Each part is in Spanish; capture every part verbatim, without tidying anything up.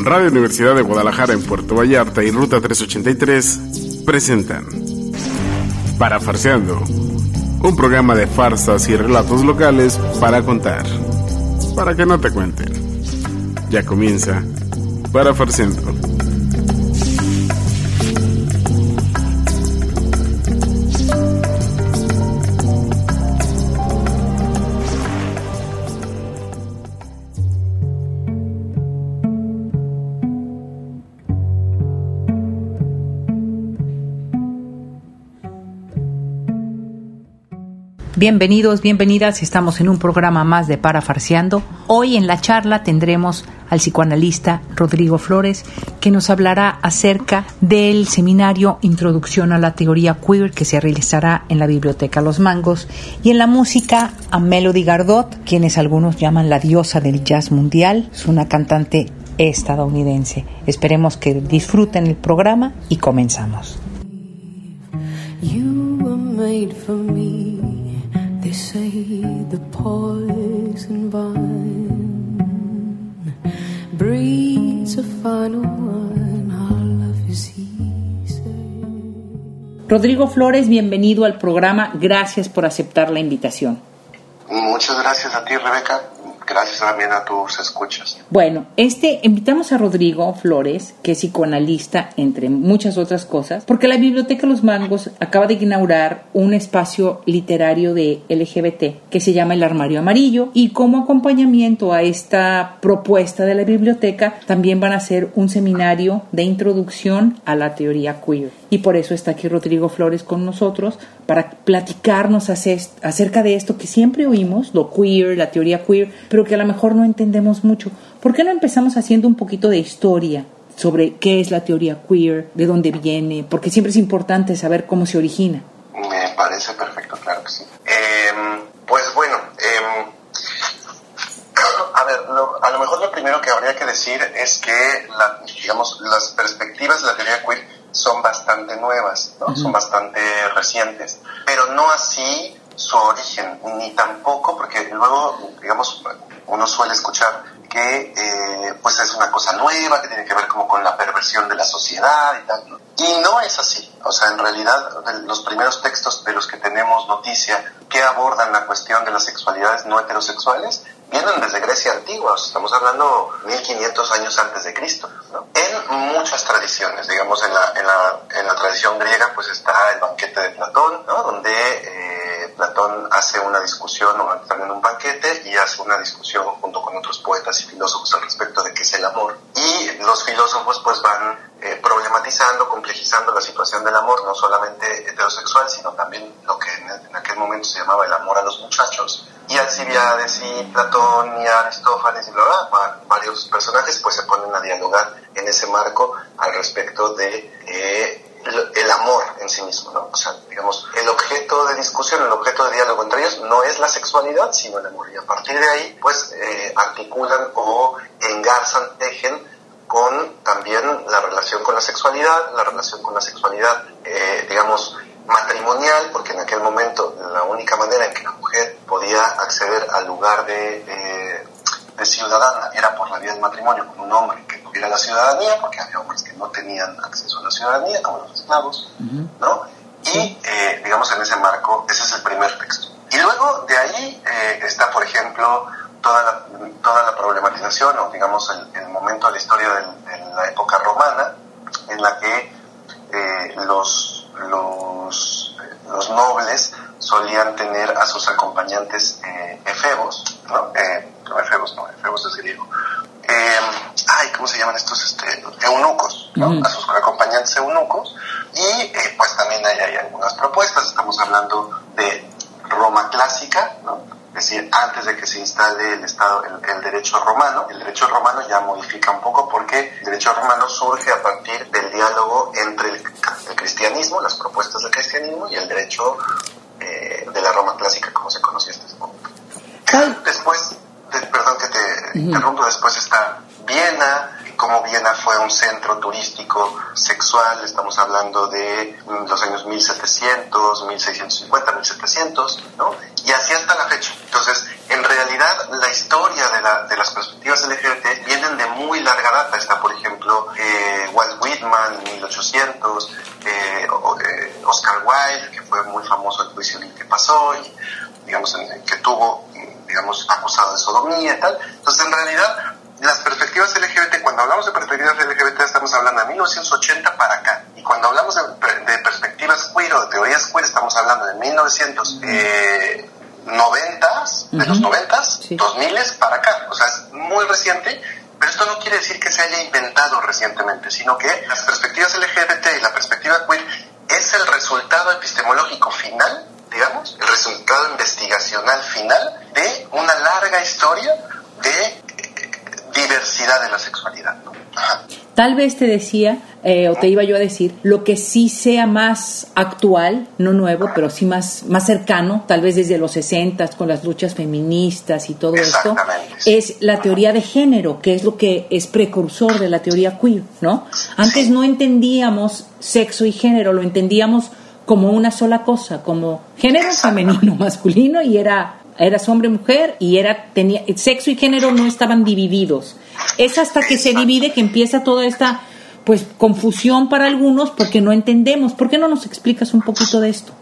Radio Universidad de Guadalajara en Puerto Vallarta y Ruta trescientos ochenta y tres presentan Parafarseando, un programa de farsas y relatos locales para contar, para que no te cuenten. Ya comienza Parafarseando. Bienvenidos, bienvenidas, estamos en un programa más de Parafarseando. Hoy en la charla tendremos al psicoanalista Rodrigo Flores, que nos hablará acerca del seminario Introducción a la Teoría Queer que se realizará en la Biblioteca Los Mangos, y en la música a Melody Gardot, quienes algunos llaman la diosa del jazz mundial. Es una cantante estadounidense. Esperemos que disfruten el programa y comenzamos. You were made for me. They say the poison vine breeds a final wine. Our love is easy. Rodrigo Flores, bienvenido al programa. Gracias por aceptar la invitación. Muchas gracias a ti, Rebeca. Gracias también a tus escuchas. Bueno, este invitamos a Rodrigo Flores, que es psicoanalista, entre muchas otras cosas, porque la Biblioteca Los Mangos acaba de inaugurar un espacio literario de L G B T que se llama El Armario Amarillo, y como acompañamiento a esta propuesta de la biblioteca también van a hacer un seminario de introducción a la teoría queer. Y por eso está aquí Rodrigo Flores con nosotros para platicarnos acerca de esto que siempre oímos, lo queer, la teoría queer, pero que a lo mejor no entendemos mucho. ¿Por qué no empezamos haciendo un poquito de historia sobre qué es la teoría queer, de dónde viene? Porque siempre es importante saber cómo se origina. Me parece perfecto, claro que sí. Eh, pues bueno, eh, a ver, lo, a lo mejor lo primero que habría que decir es que, la, digamos, las perspectivas de la teoría queer son bastante nuevas, ¿no? Uh-huh. Son bastante recientes, pero no así su origen, ni tampoco, porque luego, digamos, uno suele escuchar que eh, pues es una cosa nueva, que tiene que ver como con la perversión de la sociedad y tal, ¿no? Y no es así. O sea, en realidad, los primeros textos de los que tenemos noticia que abordan la cuestión de las sexualidades no heterosexuales vienen desde Grecia antigua. O sea, estamos hablando mil quinientos años antes de Cristo, ¿no? En muchas tradiciones, digamos, en la, en la, en la tradición griega, pues está el banquete de Platón, ¿no? Donde eh, Platón hace una discusión, o también un banquete, y hace una discusión junto con otros poetas y filósofos al respecto de qué es el amor. Y los filósofos pues van eh, problematizando, complejizando la situación del amor, no solamente heterosexual, sino también lo que en, en aquel momento se llamaba el amor a los muchachos. Y Alcibiades y Platón y Aristófanes y bla, bla, bla, varios personajes pues se ponen a dialogar en ese marco al respecto de eh, el, el amor en sí mismo, ¿no? O sea, digamos, el objeto de discusión, el objeto de diálogo entre ellos no es la sexualidad, sino el amor. Y a partir de ahí, pues, eh, articulan o engarzan, tejen con también la relación con la sexualidad, la relación con la sexualidad, eh, digamos, matrimonial, porque en aquel momento la única manera en que la mujer podía acceder al lugar de, eh, de ciudadana era por la vía del matrimonio con un hombre que tuviera la ciudadanía, porque había hombres que no tenían acceso a la ciudadanía, como los esclavos, uh-huh. ¿no? Y, eh, digamos, en ese marco, ese es el primer texto. Y luego de ahí eh, está, por ejemplo, toda la, toda la problematización, o digamos, el, el momento de la historia de, de la época romana, en la que eh, los Los, los nobles solían tener a sus acompañantes eh, efebos, ¿no? Eh, no, efebos no, efebos es griego. Eh, ay, ¿cómo se llaman estos? Este, eunucos, ¿no? Mm. A sus acompañantes eunucos. Y eh, pues también hay, hay algunas propuestas. Estamos hablando de Roma clásica, ¿no? Es decir, antes de que se instale el Estado, el, el derecho romano. El derecho romano ya modifica un poco porque el derecho romano surge a partir del diálogo entre el, el cristianismo, las propuestas del cristianismo, y el derecho eh, de la Roma clásica, como se conocía hasta ese momento. Después, de, perdón que te uh-huh. interrumpo, después está Viena. Como Viena fue un centro turístico sexual, estamos hablando de los años mil setecientos, mil seiscientos cincuenta, mil setecientos, ¿no? Y así hasta la fecha. Entonces, en realidad, la historia de, la, de las perspectivas L G B T vienen de muy larga data. Está, por ejemplo, Wilde, que fue muy famoso el juicio en el que pasó y, digamos, en el que tuvo, digamos, acusado de sodomía y tal. Entonces, en realidad, las perspectivas L G B T, cuando hablamos de perspectivas L G B T, estamos hablando de mil novecientos ochenta para acá. Y cuando hablamos de, de perspectivas queer o de teorías queer, estamos hablando de mil novecientos noventas, de los noventas, sí. dos miles para acá. O sea, es muy reciente, pero esto no quiere decir que se haya inventado recientemente, sino que las perspectivas L G B T y la perspectiva queer es el resultado epistemológico final, digamos, el resultado investigacional final de una larga historia de diversidad de la sexualidad, ¿no? Ajá. Tal vez te decía, eh, o te iba yo a decir, lo que sí sea más actual, no nuevo, pero sí más, más cercano, tal vez desde los sesentas, con las luchas feministas y todo esto, es la teoría de género, que es lo que es precursor de la teoría queer, ¿no? Antes sí. no entendíamos sexo y género, lo entendíamos como una sola cosa, como género femenino, masculino, y era... eras hombre, mujer, y era tenía sexo y género no estaban divididos. Es hasta que se divide que empieza toda esta pues confusión para algunos porque no entendemos. ¿Por qué no nos explicas un poquito de esto?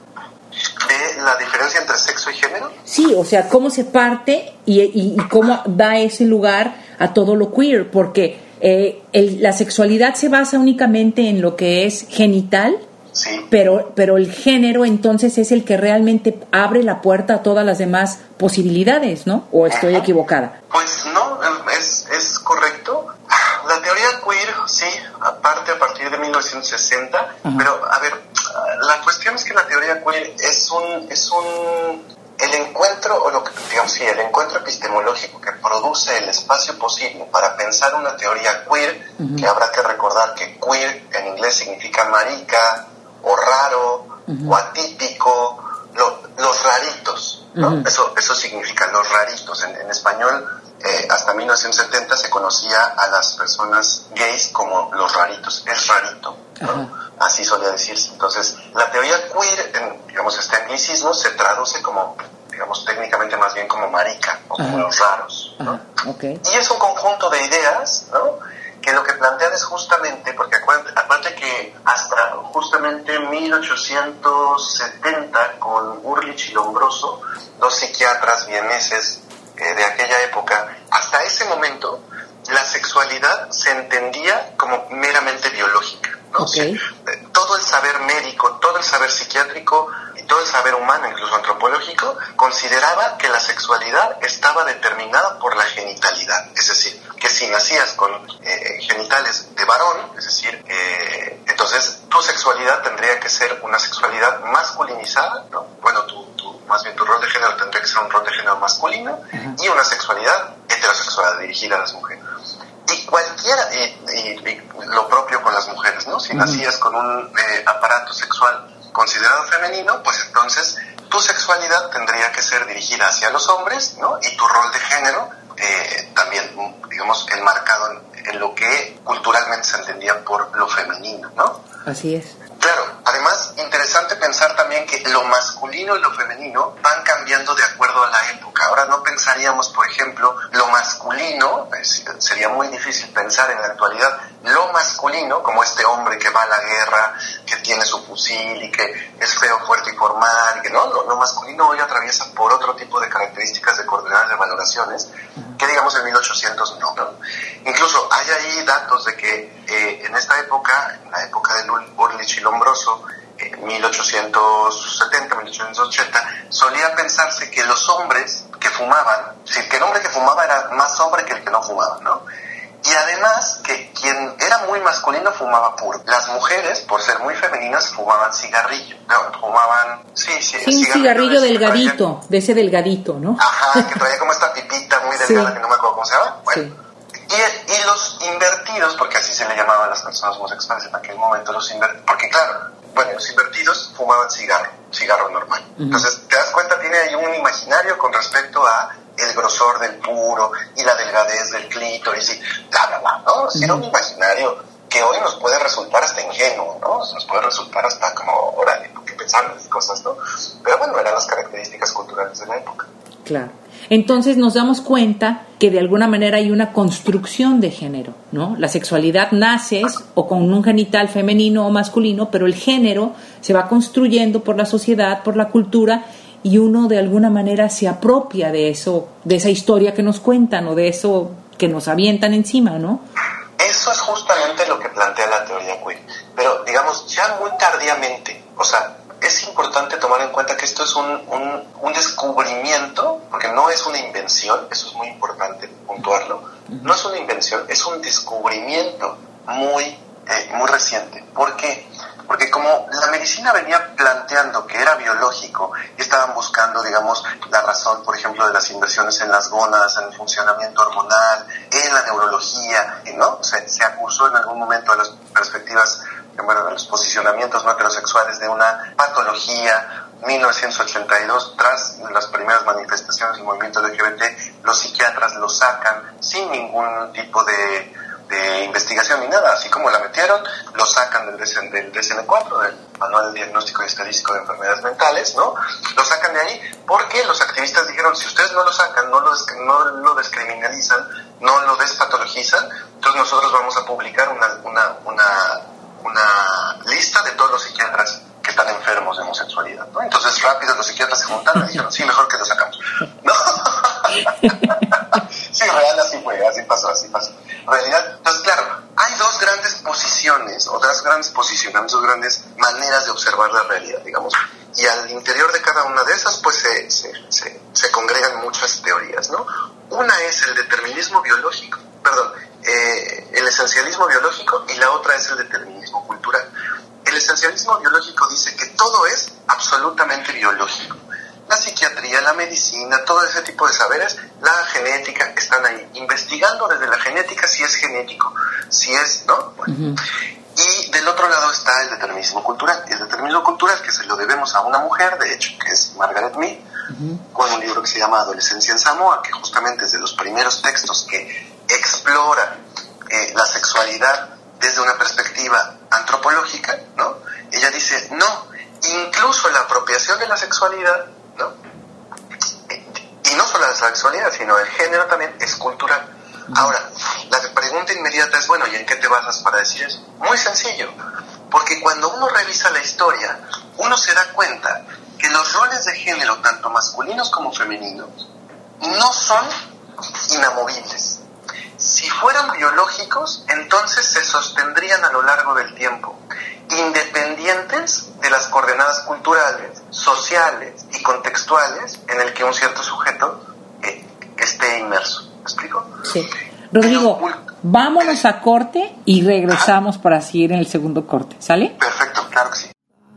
¿De la diferencia entre sexo y género? Sí, o sea, cómo se parte y, y, y cómo da ese lugar a todo lo queer, porque eh, el, la sexualidad se basa únicamente en lo que es genital. Sí. Pero, pero el género entonces es el que realmente abre la puerta a todas las demás posibilidades, ¿no? ¿O estoy uh-huh. equivocada? Pues no, es, es correcto. La teoría queer, sí, aparte a partir de mil novecientos sesenta, uh-huh. pero a ver, la cuestión es que la teoría queer es un, es un, el encuentro, o lo que, digamos, sí, el encuentro epistemológico que produce el espacio posible para pensar una teoría queer, uh-huh. que habrá que recordar que queer en inglés significa marica, o raro, uh-huh. o atípico, lo, los raritos, ¿no? Uh-huh. Eso, eso significa los raritos. En, en español, eh, hasta mil novecientos setenta se conocía a las personas gays como los raritos, es rarito, ¿no? Uh-huh. Así solía decirse. Entonces, la teoría queer, en, digamos, este anglicismo se traduce como, digamos, técnicamente más bien como marica, o como uh-huh. los raros, ¿no? Uh-huh. Okay. Y es un conjunto de ideas, ¿no?, que lo que plantean es justamente, porque acuérdate que hasta justamente mil ochocientos setenta, con Urlich y Lombroso, dos psiquiatras vieneses eh, de aquella época, hasta ese momento la sexualidad se entendía como meramente biológica, ¿no? Okay. O sea, todo el saber médico, todo el saber psiquiátrico y todo el saber humano, incluso antropológico, consideraba que la sexualidad estaba determinada por la genitalidad, es decir, que si nacías con eh, genitales de varón, es decir, eh, entonces tu sexualidad tendría que ser una sexualidad masculinizada, ¿no? Bueno, tu, tu, más bien tu rol de género tendría que ser un rol de género masculino, uh-huh. y una sexualidad heterosexual dirigida a las mujeres. Y cualquiera, y, y, y lo propio con las mujeres, ¿no? Si uh-huh. nacías con un eh, aparato sexual considerado femenino, pues entonces tu sexualidad tendría que ser dirigida hacia los hombres, ¿no? Y tu rol de género eh, también, digamos, enmarcado en, en lo que culturalmente se entendía por lo femenino, ¿no? Así es. Claro, además, interesante pensar también que lo masculino y lo femenino van cambiando de acuerdo a la época. Ahora no pensaríamos, por ejemplo, lo masculino, es, sería muy difícil pensar en la actualidad, lo masculino como este hombre que va a la guerra, que tiene su fusil y que es feo, fuerte y formal, y que no, lo, lo masculino hoy atraviesa por otro tipo de características de coordenadas de valoraciones, que digamos en mil ochocientos no, ¿no? Incluso hay ahí datos de que eh, en esta época, en la época de Urlich y Lombroso, eh, mil ochocientos setenta, mil ochocientos ochenta, solía pensarse que los hombres que fumaban, es decir, que el hombre que fumaba era más hombre que el que no fumaba, ¿no? Y además que quien era muy masculino fumaba puro. Las mujeres, por ser muy femeninas, fumaban cigarrillo. No, fumaban... Sí, sí, sí, un cigarrillo delgadito, traía, de ese delgadito, ¿no? Ajá, que traía como esta pipita muy delgada, sí. que no me acuerdo cómo se llama. Bueno, sí. Y, y los invertidos, porque así se le llamaban a las personas homosexuales en aquel momento, los invertidos, porque claro, bueno, los invertidos fumaban cigarro, cigarro normal. Uh-huh. Entonces, te das cuenta, tiene ahí un imaginario con respecto a el grosor del puro y la delgadez del clítoris y bla, bla, bla, ¿no? Es uh-huh. un imaginario que hoy nos puede resultar hasta ingenuo, ¿no? Nos puede resultar hasta como, órale, ¿por qué pensar en esas cosas, no? Pero bueno, eran las características culturales de la época. Claro. Entonces nos damos cuenta que de alguna manera hay una construcción de género, ¿no? La sexualidad nace o con un genital femenino o masculino, pero el género se va construyendo por la sociedad, por la cultura, y uno de alguna manera se apropia de eso, de esa historia que nos cuentan o de eso que nos avientan encima, ¿no? Eso es justamente lo que plantea la teoría queer, pero digamos ya muy tardíamente, o sea, es importante tomar en cuenta que esto es un, un, un descubrimiento, porque no es una invención, eso es muy importante puntuarlo, no es una invención, es un descubrimiento muy, eh, muy reciente. ¿Por qué? Porque como la medicina venía planteando que era biológico y estaban buscando, digamos, la razón, por ejemplo, de las inversiones en las gónadas, en el funcionamiento hormonal, en la neurología, ¿no? Se, se acusó en algún momento de las perspectivas, bueno, de los posicionamientos no heterosexuales de una patología. mil novecientos ochenta y dos, tras las primeras manifestaciones del movimiento L G B T, los psiquiatras lo sacan sin ningún tipo de, de investigación ni nada, así como la metieron, lo sacan del, del D S M cuatro, del Manual de Diagnóstico y Estadístico de Enfermedades Mentales, ¿no? Lo sacan de ahí porque los activistas dijeron, si ustedes no lo sacan, no lo, no lo descriminalizan, no lo despatologizan, entonces nosotros vamos a publicar una, una, una, una lista de todos los psiquiatras que están enfermos de homosexualidad, ¿no? Entonces rápido los psiquiatras se juntaron y dijeron, sí, mejor que lo sacamos, ¿no? Sí, real, así fue, así pasó, así pasó. En realidad, entonces claro, hay dos grandes posiciones, o dos grandes posicionamientos, dos grandes maneras de observar la realidad, digamos, y al interior de cada una de esas, pues se, se, se, se congregan muchas teorías, ¿no? Una es el determinismo biológico, perdón, eh, el esencialismo biológico, y la otra es el determinismo cultural. El esencialismo biológico dice que todo es absolutamente biológico. La psiquiatría, la medicina, todo ese tipo de saberes, la genética, están ahí, investigando desde la genética si es genético, si es, ¿no? Bueno. Uh-huh. Y del otro lado está el determinismo cultural. El determinismo cultural, que se lo debemos a una mujer, de hecho, que es Margaret Mead, uh-huh. con un libro que se llama Adolescencia en Samoa, que justamente es de los primeros textos que explora eh, la sexualidad desde una perspectiva antropológica, ¿no? Ella dice, no, incluso la apropiación de la sexualidad, ¿no? Y no solo la sexualidad, sino el género también es cultural. Ahora, la pregunta inmediata es, bueno, ¿y en qué te basas para decir eso? Muy sencillo, porque cuando uno revisa la historia, uno se da cuenta que los roles de género, tanto masculinos como femeninos, no son inamovibles. Si fueran biológicos, entonces se sostendrían a lo largo del tiempo, independientes de las coordenadas culturales, sociales y contextuales en el que un cierto sujeto eh, esté inmerso. ¿Me explico? Sí. Rodrigo, vámonos a corte y regresamos. Ajá. Para seguir en el segundo corte. ¿Sale? Perfecto, claro que sí.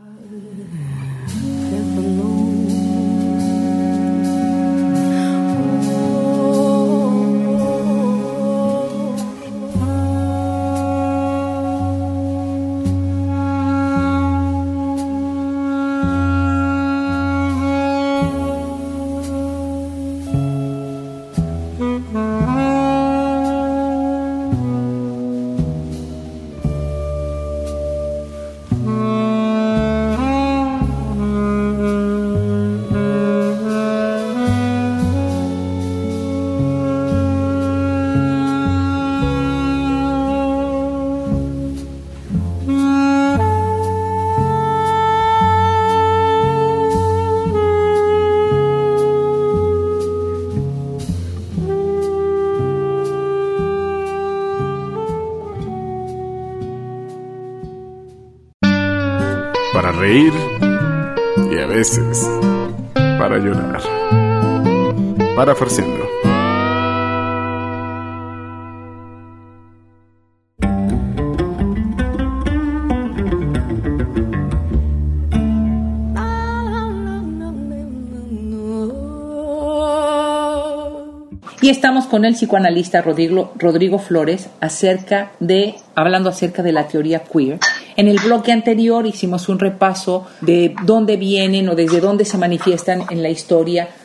Para reír y a veces para llorar. Parafarsiendo. Y estamos con el psicoanalista Rodrigo, Rodrigo Flores acerca de, hablando acerca de la teoría queer. En el bloque anterior hicimos un repaso de dónde vienen o desde dónde se manifiestan en la historia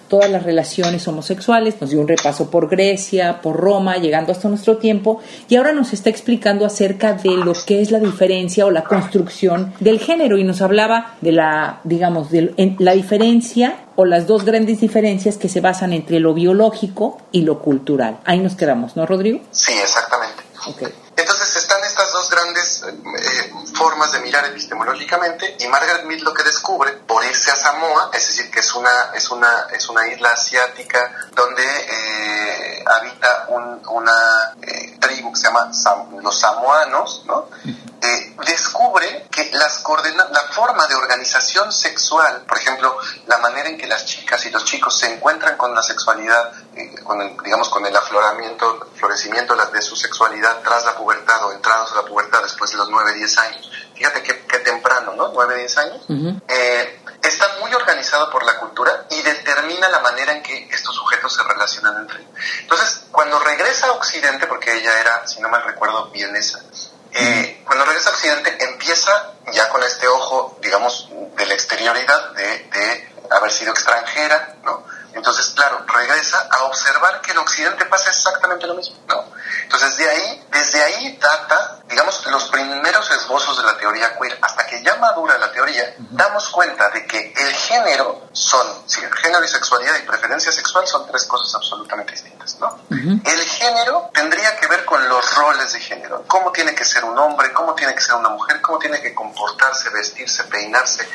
todas las relaciones homosexuales, nos dio un repaso por Grecia, por Roma, llegando hasta nuestro tiempo, y ahora nos está explicando acerca de lo que es la diferencia o la construcción del género, y nos hablaba de la, digamos, de la diferencia o las dos grandes diferencias que se basan entre lo biológico y lo cultural. Ahí nos quedamos, ¿no, Rodrigo? Sí, exactamente. Okay. Entonces están estas dos grandes eh, formas de mirar epistemológicamente, y Margaret Mead lo que descubre por irse a Samoa, es decir, que es una es una es una isla asiática donde eh, habita un, una eh, tribu que se llama Sam, los samoanos, ¿no? Eh, descubre que las coordena- la forma de organización sexual, por ejemplo, la manera en que las chicas y los chicos se encuentran con la sexualidad, eh, con el, digamos, con el afloramiento, florecimiento de su sexualidad tras la pubertad o entrados a la pubertad después de los nueve, diez años. Fíjate qué, qué temprano, ¿no? nueve, diez años. Uh-huh. Eh, está muy organizado por la cultura y determina la manera en que estos sujetos se relacionan entre ellos. Entonces, cuando regresa a Occidente, porque ella era, si no mal recuerdo, vienesa, Eh, cuando regresa a Occidente empieza ya con este ojo, digamos, de la exterioridad, de, de haber sido extranjera, ¿no? Entonces, claro, regresa a observar que en Occidente pasa exactamente lo mismo, ¿no? Entonces, de ahí, desde ahí data, digamos, los primeros esbozos de la teoría queer. Hasta que ya madura la teoría, uh-huh. damos cuenta de que el género son, sí, el género y sexualidad y preferencia sexual son tres cosas absolutamente distintas, ¿no? Uh-huh. El género tendría que ver con los roles de género. Cómo tiene que ser un hombre, cómo tiene que ser una mujer, cómo tiene que comportarse, vestirse, peinarse,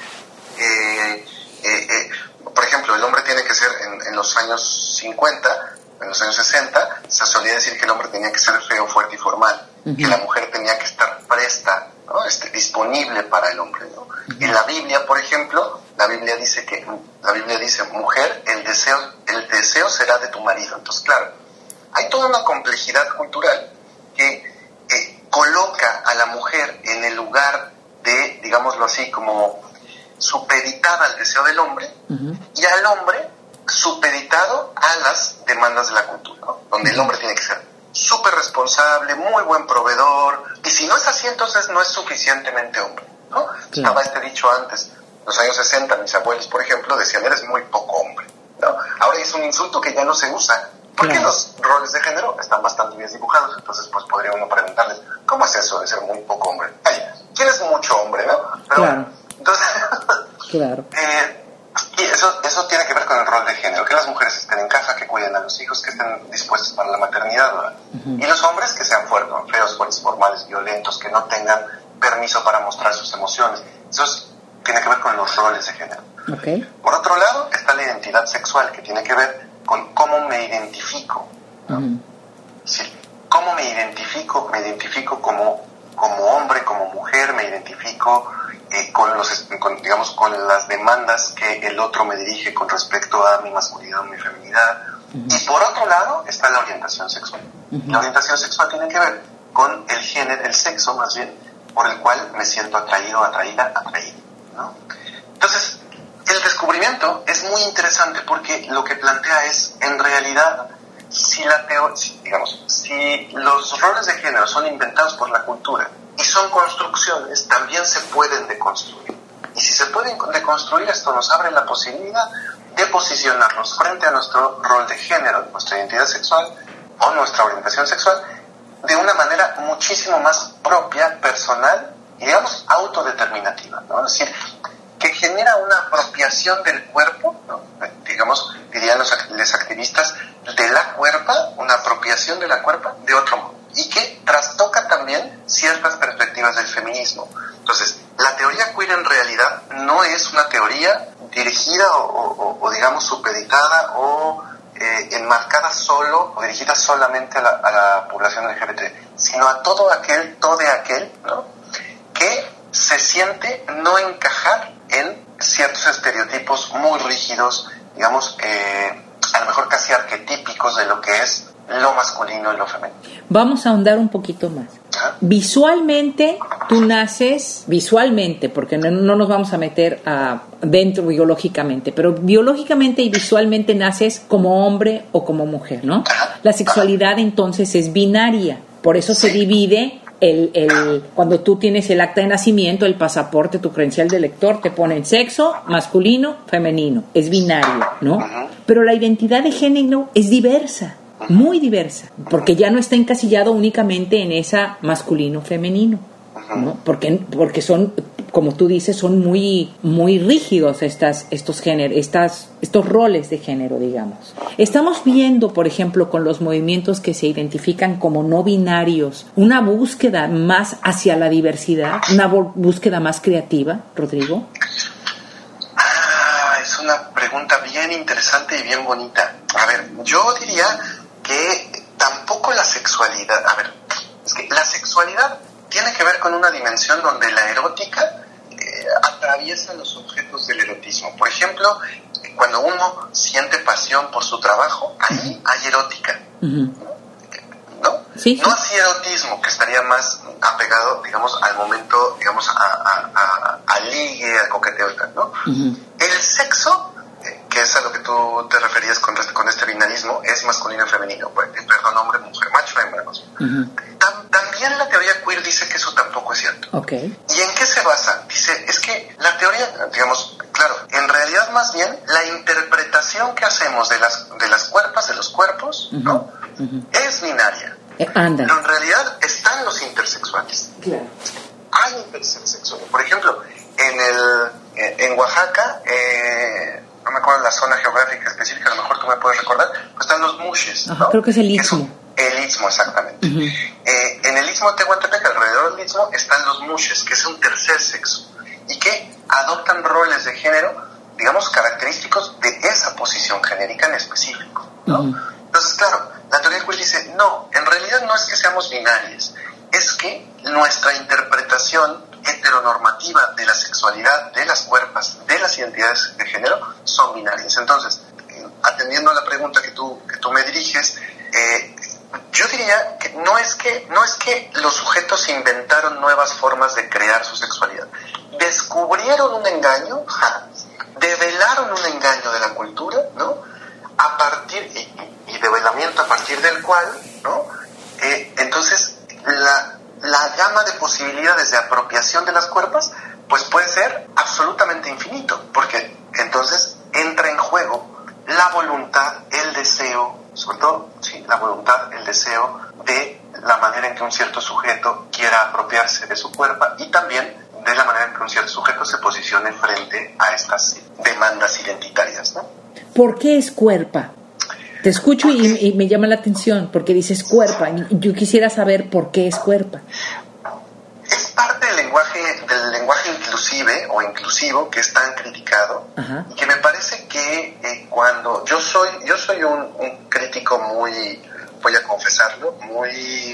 eh, eh, eh, por ejemplo, el hombre tiene que ser, en, en los años cincuenta, en los años sesenta, se solía decir que el hombre tenía que ser feo, fuerte y formal, uh-huh. que la mujer tenía que estar presta, ¿no? este, disponible para el hombre, ¿no? Uh-huh. En la Biblia, por ejemplo, la Biblia dice que, la Biblia dice, mujer, el deseo, el deseo será de tu marido. Entonces, claro, hay toda una complejidad cultural que eh, coloca a la mujer en el lugar de, digámoslo así, como supeditada al deseo del hombre, uh-huh. y al hombre supeditado a las demandas de la cultura, ¿no? Donde uh-huh. el hombre tiene que ser súper responsable, muy buen proveedor, y si no es así, entonces no es suficientemente hombre, ¿no? Sí. Estaba este dicho antes, en los años sesenta, mis abuelos, por ejemplo, decían, eres muy poco hombre, ¿no? Ahora es un insulto que ya no se usa, porque claro. los roles de género están bastante bien dibujados, entonces pues podría uno preguntarles, ¿cómo es eso de ser muy poco hombre? Ay, ¿quién es mucho hombre, no? Pero, claro. Entonces, claro. eh, y eso, eso tiene que ver con el rol de género, que las mujeres estén en casa, que cuiden a los hijos, que estén dispuestos para la maternidad, ¿verdad? Uh-huh. Y los hombres que sean fuertes, feos, fuertes, formales, violentos, que no tengan permiso para mostrar sus emociones. Eso es, tiene que ver con los roles de género. Okay. Por otro lado, está la identidad sexual, que tiene que ver con cómo me identifico, ¿no? Uh-huh. Sí, cómo me identifico, me identifico como, como hombre, como mujer, me identifico eh, con los, con, digamos, con las demandas que el otro me dirige con respecto a mi masculinidad o mi feminidad. Uh-huh. Y por otro lado está la orientación sexual. Uh-huh. La orientación sexual tiene que ver con el género, el sexo más bien, por el cual me siento atraído, atraída, atraído, ¿no? Entonces, el descubrimiento es muy interesante porque lo que plantea es, en realidad, si la teo- si, digamos, si los roles de género son inventados por la cultura y son construcciones, también se pueden deconstruir. Y si se pueden deconstruir, esto nos abre la posibilidad de posicionarnos frente a nuestro rol de género, nuestra identidad sexual o nuestra orientación sexual, de una manera muchísimo más propia, personal y, digamos, autodeterminativa, ¿no? Es decir, que genera una apropiación del cuerpo, ¿no? Digamos, dirían los, los activistas, de la cuerpa, una apropiación de la cuerpa de otro modo, y que trastoca también ciertas perspectivas del feminismo. Entonces, la teoría queer en realidad no es una teoría dirigida o, o, o digamos, supeditada o eh, enmarcada solo o dirigida solamente a la, a la población L G B T, sino a todo aquel, todo aquel, ¿no? que se siente no encajar en ciertos estereotipos muy rígidos, digamos, eh, a lo mejor casi arquetípicos de lo que es lo masculino y lo femenino. Vamos a ahondar un poquito más. ¿Ah? Visualmente, tú naces, visualmente, porque no, no nos vamos a meter a, dentro biológicamente, pero biológicamente y visualmente naces como hombre o como mujer, ¿no? ¿Ah? La sexualidad entonces es binaria, por eso sí. se divide. El, el, cuando tú tienes el acta de nacimiento, el pasaporte, tu credencial de lector, te ponen sexo, masculino, femenino, es binario, ¿no? Uh-huh. pero la identidad de género es diversa, muy diversa, porque ya no está encasillado únicamente en esa masculino-femenino, ¿no? Porque, porque son, como tú dices, son muy, muy rígidos estas, estos géneros, estas, estos roles de género, digamos. Estamos viendo, por ejemplo, con los movimientos que se identifican como no binarios, una búsqueda más hacia la diversidad, una búsqueda más creativa, Rodrigo. Ah, es una pregunta bien interesante y bien bonita. A ver, yo diría que tampoco la sexualidad, a ver, es que la sexualidad tiene que ver con una dimensión donde la erótica eh, atraviesa los objetos del erotismo. Por ejemplo, cuando uno siente pasión por su trabajo, ahí hay erótica. Uh-huh. ¿No? Sí, sí. No así erotismo, que estaría más apegado, digamos, al momento, digamos, a, a, a, a ligue, al coqueteo y tal, ¿no? Uh-huh. El sexo, eh, que es a lo que tú te referías con, con este binarismo, es masculino y femenino, pues, perdón, hombre, mujer, macho, hembra, ¿no? Uh-huh. Tam, también la teoría queer dice que eso tampoco es cierto. Okay. ¿Y en qué se basa? Dice, es que la teoría, digamos, claro, en realidad más bien la interpretación que hacemos de las, de las cuerpas, de los cuerpos, uh-huh. ¿no? Uh-huh. Es binaria. Eh, anda. Pero en realidad están los intersexuales. Claro. Hay intersexuales. Por ejemplo, en el en Oaxaca, eh, no me acuerdo la zona geográfica específica, a lo mejor tú me puedes recordar, pues están los mushes, ¿no? Ajá, creo que es el istmo. El istmo, exactamente. Uh-huh. Eh, en el istmo de Tehuantepec, alrededor del istmo, están los mushes, que es un tercer sexo, y que adoptan roles de género, digamos, característicos de esa posición genérica en específico, ¿no? Uh-huh. Entonces, claro, la teoría queer dice, no, en realidad no es que seamos binarios, es que nuestra interpretación heteronormativa de la sexualidad, de las cuerpas, de las identidades de género, son binarias. Entonces, eh, atendiendo a la pregunta que tú, que tú me diriges, eh, yo diría que no es que no es que los sujetos inventaron nuevas formas de crear su sexualidad, descubrieron un engaño, ja, develaron un engaño de la cultura, ¿no? A partir y, y develamiento a partir del cual, ¿no? Eh, entonces la la gama de posibilidades de apropiación de las cuerpas, pues puede ser absolutamente infinito, porque entonces entra en juego la voluntad, el deseo, sobre todo, sí, la voluntad, el deseo de la manera en que un cierto sujeto quiera apropiarse de su cuerpo y también de la manera en que un cierto sujeto se posicione frente a estas demandas identitarias, ¿no? ¿Por qué es cuerpa? Te escucho y, y me llama la atención porque dices cuerpa. Yo quisiera saber por qué es cuerpa. Es parte del lenguaje del lenguaje inclusive o inclusivo que es tan criticado. Ajá. Y que me parece que eh, cuando yo soy yo soy un, un crítico muy, voy a confesarlo, muy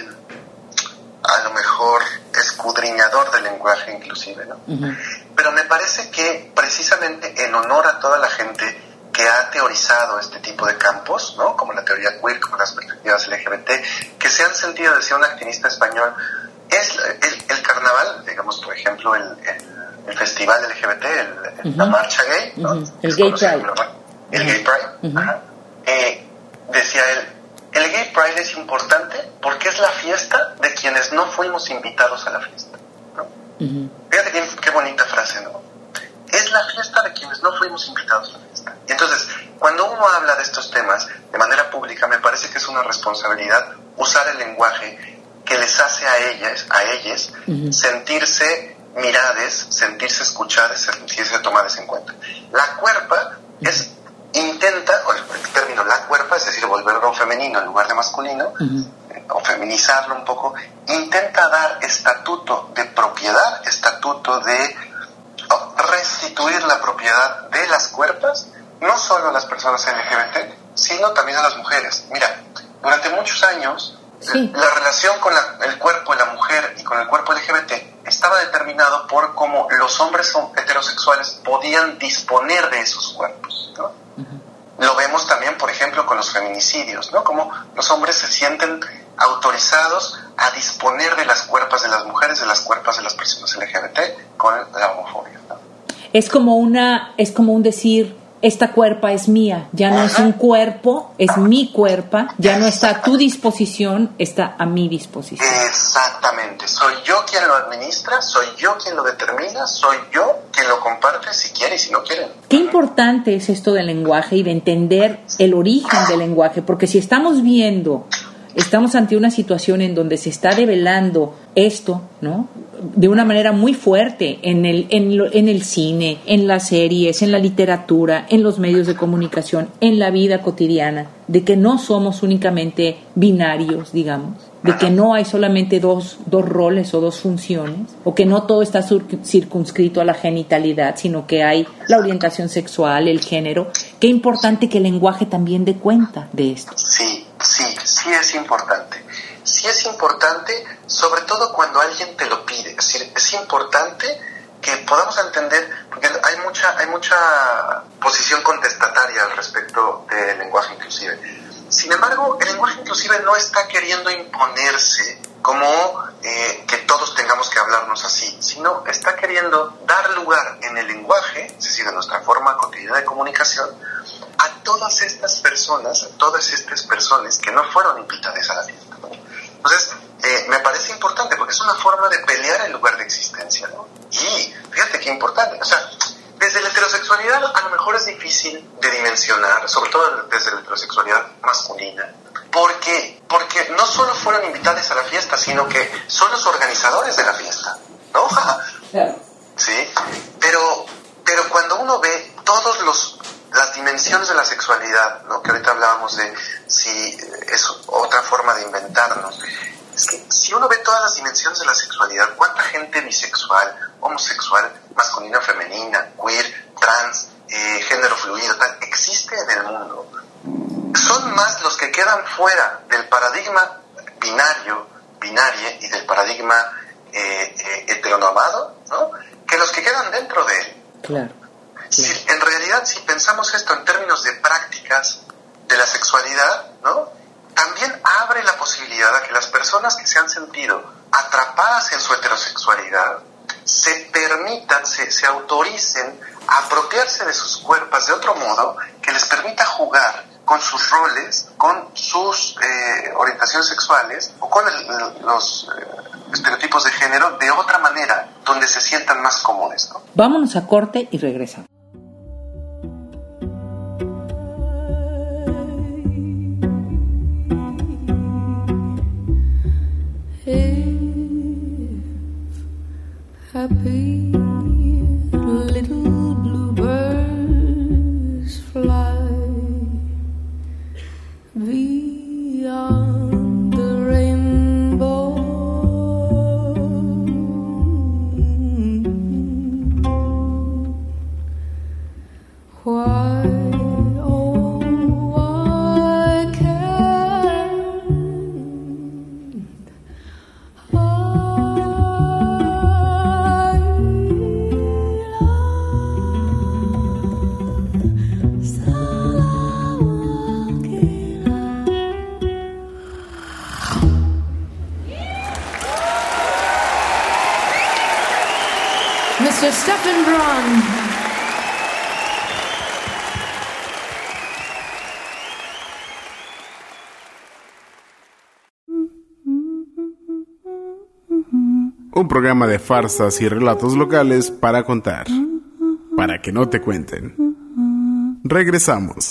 a lo mejor escudriñador del lenguaje inclusive, ¿no? Uh-huh. Pero me parece que precisamente en honor a toda la gente que ha teorizado este tipo de campos, ¿no? Como la teoría queer, como las perspectivas L G B T, que se han sentido, decía un activista español, es el, el carnaval, digamos, por ejemplo, el, el, el festival L G B T, el, el, uh-huh. la marcha gay, ¿no? Uh-huh. El Gay Pride. El uh-huh. Gay Pride, uh-huh. Ajá. Eh, decía él, el Gay Pride es importante porque es la fiesta de quienes no fuimos invitados a la fiesta, ¿no? Uh-huh. Fíjate qué, qué bonita frase, ¿no? Es la fiesta de quienes no fuimos invitados a la fiesta. Y entonces, cuando uno habla de estos temas de manera pública, me parece que es una responsabilidad usar el lenguaje que les hace a ellas, a ellas uh-huh. sentirse mirades, sentirse escuchadas, sentirse tomadas en cuenta. La cuerpa uh-huh. es, intenta, o el término la cuerpa, es decir, volverlo femenino en lugar de masculino, uh-huh. o feminizarlo un poco, intenta dar estatuto de propiedad, estatuto de restituir la propiedad de las cuerpas, no solo a las personas L G B T, sino también a las mujeres. Mira, durante muchos años, sí. la relación con la, el cuerpo de la mujer y con el cuerpo L G B T estaba determinado por cómo los hombres heterosexuales podían disponer de esos cuerpos, ¿no? Uh-huh. Lo vemos también, por ejemplo, con los feminicidios, ¿no? Como los hombres se sienten autorizados a disponer de las cuerpas de las mujeres, de las cuerpas de las personas L G B T con la homofobia, ¿no? Es como una, es como un decir, esta cuerpa es mía, ya no es un cuerpo, es mi cuerpa, ya no está a tu disposición, está a mi disposición. Exactamente, soy yo quien lo administra, soy yo quien lo determina, soy yo quien lo comparte si quiere y si no quiere. Qué importante es esto del lenguaje y de entender el origen del lenguaje, porque si estamos viendo, estamos ante una situación en donde se está develando esto, ¿no?, de una manera muy fuerte en el, en, lo, en el cine, en las series, en la literatura, en los medios de comunicación, en la vida cotidiana, de que no somos únicamente binarios, digamos, de que no hay solamente dos, dos roles o dos funciones, o que no todo está circunscrito a la genitalidad, sino que hay la orientación sexual, el género. Qué importante que el lenguaje también dé cuenta de esto. Sí, sí, sí es importante. Sí es importante, sobre todo cuando alguien te lo pide. Es decir, es importante que podamos entender, porque hay mucha, hay mucha posición contestataria al respecto del lenguaje inclusive. Sin embargo, el lenguaje inclusive no está queriendo imponerse como eh, que todos tengamos que hablarnos así, sino está queriendo dar lugar en el lenguaje, es decir, en nuestra forma cotidiana de comunicación, a todas estas personas, a todas estas personas que no fueron invitadas a la fiesta, ¿no? Entonces, eh, me parece importante porque es una forma de pelear el lugar de existencia, ¿no? Y fíjate qué importante, o sea, desde la heterosexualidad a lo mejor es difícil de dimensionar, sobre todo desde la heterosexualidad masculina. ¿Por qué? Porque no solo fueron invitados a la fiesta, sino que son los organizadores de la fiesta, ¿no? Sí, pero, pero cuando uno ve todos los las dimensiones de la sexualidad, ¿no?, que ahorita hablábamos de si es otra forma de inventarnos, es que si uno ve todas las dimensiones de la sexualidad, ¿cuánta gente bisexual, homosexual, masculina, femenina, queer, trans, eh, género fluido, tal, existe en el mundo? Son más los que quedan fuera del paradigma binario, binarie y del paradigma eh, eh, heteronormado, ¿no?, que los que quedan dentro de él. Claro. Si, en realidad, si pensamos esto en términos de prácticas de la sexualidad, ¿no?, también abre la posibilidad a que las personas que se han sentido atrapadas en su heterosexualidad se permitan, se, se autoricen a apropiarse de sus cuerpos de otro modo que les permita jugar con sus roles, con sus eh, orientaciones sexuales o con el, los eh, estereotipos de género de otra manera, donde se sientan más cómodos, ¿no? Vámonos a corte y regresamos. Happy little bluebirds fly beyond the rainbow. Why, oh, why can't Mister Stephen Braun. Un programa de farsas y relatos locales para contar, para que no te cuenten. Regresamos.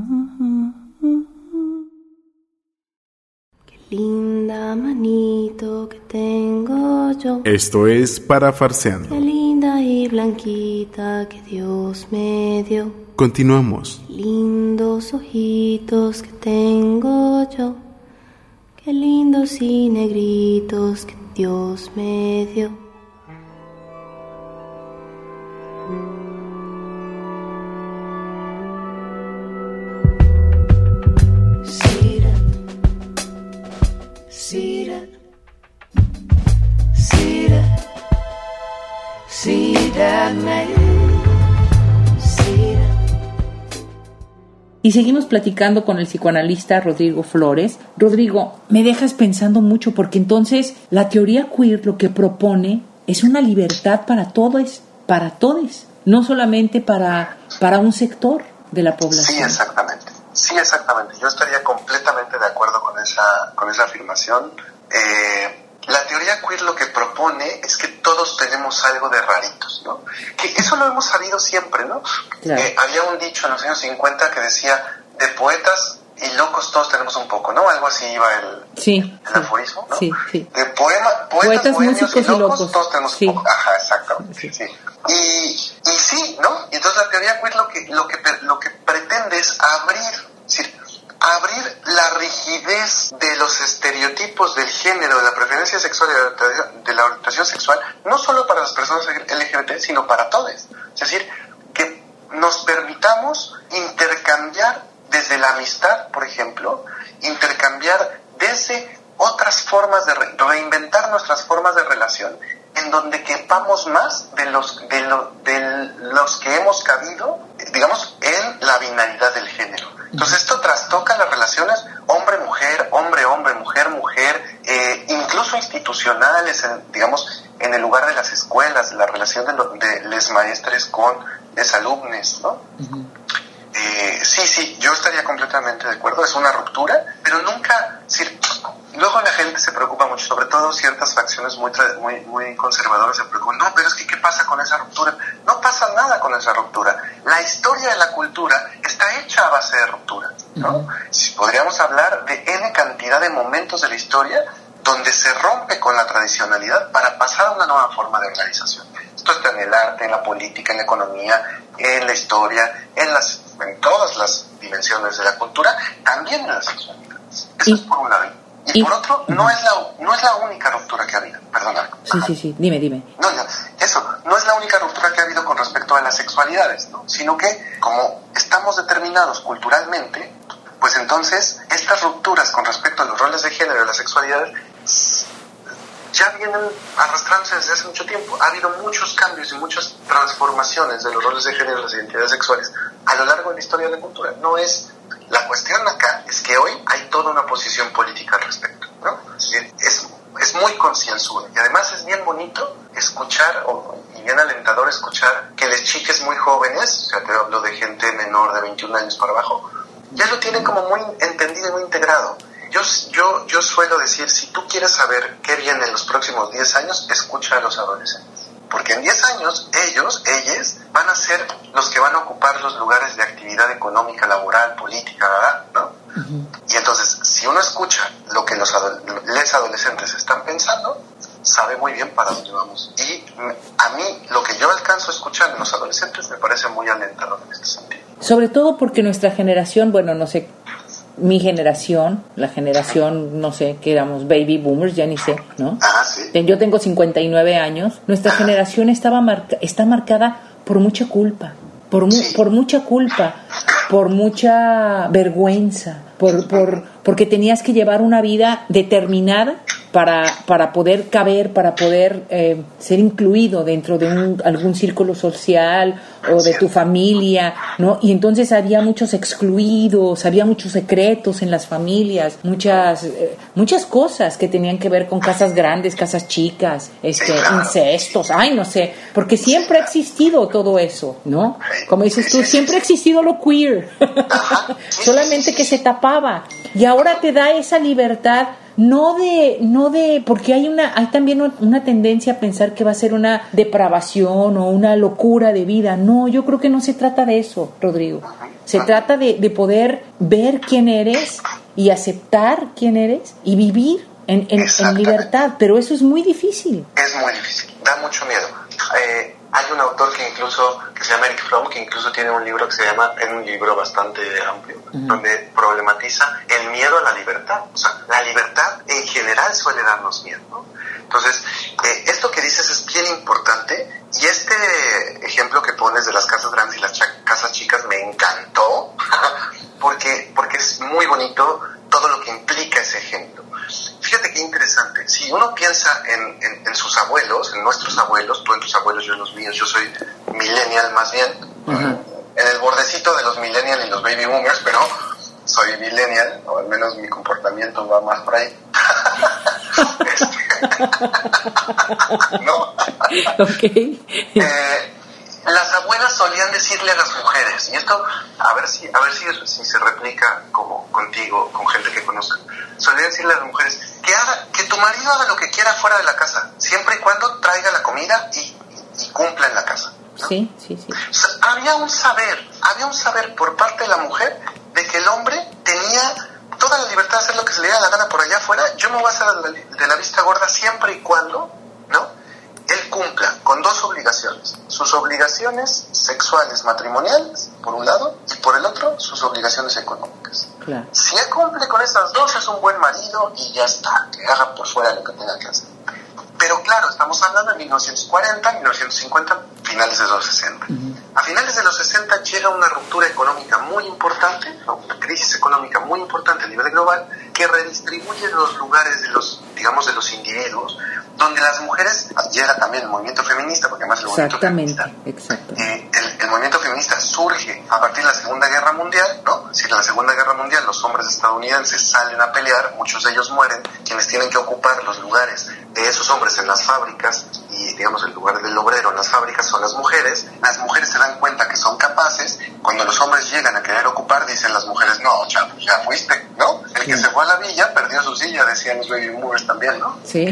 Qué linda manito que tengo yo. Esto es Parafarseando. Qué linda y blanquita que Dios me dio. Continuamos. Qué lindos ojitos que tengo yo. Qué lindos y negritos que Dios me dio. See that, see that, see that, see that man, see that. Y seguimos platicando con el psicoanalista Rodrigo Flores. Rodrigo, me dejas pensando mucho porque entonces la teoría queer lo que propone es una libertad para todos, para todos, no solamente para, para un sector, de la población. Sí, exactamente. Sí, exactamente. Yo estaría completamente de acuerdo con esa, con esa afirmación. Eh, la teoría queer lo que propone es que todos tenemos algo de raritos, ¿no? Que eso lo hemos sabido siempre, ¿no? Claro. Eh, había un dicho en los años cincuenta que decía, de poetas y locos todos tenemos un poco, ¿no? Algo así iba el, sí, el sí, aforismo, ¿no? Sí, sí. De poema, poetas, poetas bohemios músicos y locos, y locos todos tenemos sí. un poco. Ajá, exactamente, sí. sí. Y, y sí, ¿no? Y entonces la teoría queer lo que, lo que, lo que pretende es abrir, es decir, abrir la rigidez de los estereotipos del género, de la preferencia sexual y de la orientación, de la orientación sexual, no solo para las personas L G B T, sino para todos. Es decir, que nos permitamos intercambiar desde la amistad, por ejemplo, intercambiar desde otras formas de re- reinventar nuestras formas de relación, en donde quepamos más de los, de, lo, de los que hemos cabido, digamos, en la binaridad del género. Entonces esto trastoca las relaciones hombre-mujer, hombre-hombre, mujer-mujer, eh, incluso institucionales, en, digamos, en el lugar de las escuelas, la relación de, lo, de les maestres con les alumnes, ¿no? Uh-huh. Eh, sí, sí, yo estaría completamente de acuerdo, es una ruptura, pero nunca, sí, luego la gente se preocupa mucho, sobre todo ciertas facciones muy, muy, muy conservadoras se preocupan, no, pero es que ¿qué pasa con esa ruptura? No pasa nada con esa ruptura, la historia de la cultura está hecha a base de ruptura, ¿no? Uh-huh. Si podríamos hablar de N cantidad de momentos de la historia donde se rompe con la tradicionalidad para pasar a una nueva forma de organización. Esto está en el arte, en la política, en la economía, en la historia, en las en todas las dimensiones de la cultura, también en la sexualidad. Eso y, es por un lado. Y, y por otro, uh-huh. no es la no es la única ruptura que ha habido. Perdona. Sí, sí, sí. Dime, dime. No, no, eso, no es la única ruptura que ha habido con respecto a las sexualidades, ¿no? Sino que, como estamos determinados culturalmente, pues entonces, estas rupturas con respecto a los roles de género y las sexualidades ya vienen arrastrándose desde hace mucho tiempo. Ha habido muchos cambios y muchas transformaciones de los roles de género y las identidades sexuales a lo largo de la historia de la cultura. No es, la cuestión acá es que hoy hay toda una posición política al respecto, ¿no? Es, es muy concienzuda y además es bien bonito escuchar o, y bien alentador escuchar que las chicas muy jóvenes, o sea, te hablo de gente menor de veintiún años para abajo, ya lo tienen como muy entendido y muy integrado. Yo, yo, yo suelo decir, si tú quieres saber qué viene en los próximos diez años, escucha a los adolescentes. Porque en diez años, ellos, ellas, van a ser los que van a ocupar los lugares de actividad económica, laboral, política, ¿verdad? ¿No? Uh-huh. Y entonces, si uno escucha lo que los adol- les adolescentes están pensando, sabe muy bien para dónde vamos. Y a mí, lo que yo alcanzo a escuchar en los adolescentes me parece muy alentador en este sentido. Sobre todo porque nuestra generación, bueno, no sé, mi generación, la generación, no sé, que éramos baby boomers, ya ni sé, ¿no? Ah, sí. Yo tengo cincuenta y nueve años. Nuestra generación estaba marca, está marcada por mucha culpa, por, mu, por mucha culpa, por mucha vergüenza, por, por, porque tenías que llevar una vida determinada para, para poder caber, para poder eh, ser incluido dentro de un, algún círculo social o de tu familia, ¿no? Y entonces había muchos excluidos, había muchos secretos en las familias, muchas eh, muchas cosas que tenían que ver con casas grandes, casas chicas, este, incestos, ay, no sé, porque siempre ha existido todo eso, ¿no? Como dices tú, siempre ha existido lo queer, solamente que se tapaba, y ahora te da esa libertad. No de, no de, porque hay una, hay también una tendencia a pensar que va a ser una depravación o una locura de vida. No, yo creo que no se trata de eso, Rodrigo. Se trata de, de poder ver quién eres y aceptar quién eres y vivir en, en, en libertad. Pero eso es muy difícil. Es muy difícil, da mucho miedo. Eh, hay un autor que incluso, que se llama Eric Fromm, que incluso tiene un libro que se llama, es un libro bastante amplio, uh-huh. donde problematiza el miedo a la libertad. O sea, la libertad en general suele darnos miedo, ¿no? Entonces, eh, esto que dices es bien importante, y este ejemplo que pones de las casas grandes y las ch- casas chicas me encantó, porque, porque es muy bonito todo lo que implica ese ejemplo. Fíjate qué interesante. Si uno piensa en, en, en sus abuelos, en nuestros abuelos, tú en tus abuelos, yo en los míos, yo soy millennial más bien, uh-huh. en el bordecito de los millennial y los baby boomers, pero soy millennial, o al menos mi comportamiento va más por ahí. este, ¿no? Ok. eh, las abuelas solían decirle a las mujeres, y esto, a ver si, a ver si, si se replica como contigo, con gente que conozca, solían decirle a las mujeres que haga, que tu marido haga lo que quiera fuera de la casa, siempre y cuando traiga la comida y, y, y cumpla en la casa, ¿no? Sí, sí, sí. O sea, había un saber, había un saber por parte de la mujer de que el hombre tenía toda la libertad de hacer lo que se le diera la gana por allá afuera. Yo me voy a hacer de la, de la vista gorda siempre y cuando, ¿no?, él cumpla con dos obligaciones: sus obligaciones sexuales matrimoniales, por un lado, y por el otro, sus obligaciones económicas. Claro. Si él cumple con esas dos, es un buen marido y ya está, que haga por fuera lo que tenga que hacer. Pero claro, estamos hablando de mil novecientos cuarenta, mil novecientos cincuenta, finales de los sesenta. Uh-huh. A finales de los sesenta llega una ruptura económica muy importante, ¿no?, una crisis económica muy importante a nivel global, que redistribuye los lugares de los, digamos, de los individuos, donde las mujeres, llega también el movimiento feminista, porque además el movimiento feminista, eh, el, el movimiento feminista surge a partir de la Segunda Guerra Mundial, ¿no? Es decir, en la Segunda Guerra Mundial los hombres estadounidenses salen a pelear, muchos de ellos mueren, quienes tienen que ocupar los lugares de esos hombres en las fábricas, y digamos el lugar del obrero en las fábricas son las mujeres. Las mujeres se dan cuenta que son capaces. Cuando los hombres llegan a querer ocupar, dicen las mujeres, no, chavo, ya fuiste, ¿no? El que sí. se fue a la villa perdió su silla, decían los baby boomers también, ¿no? Sí.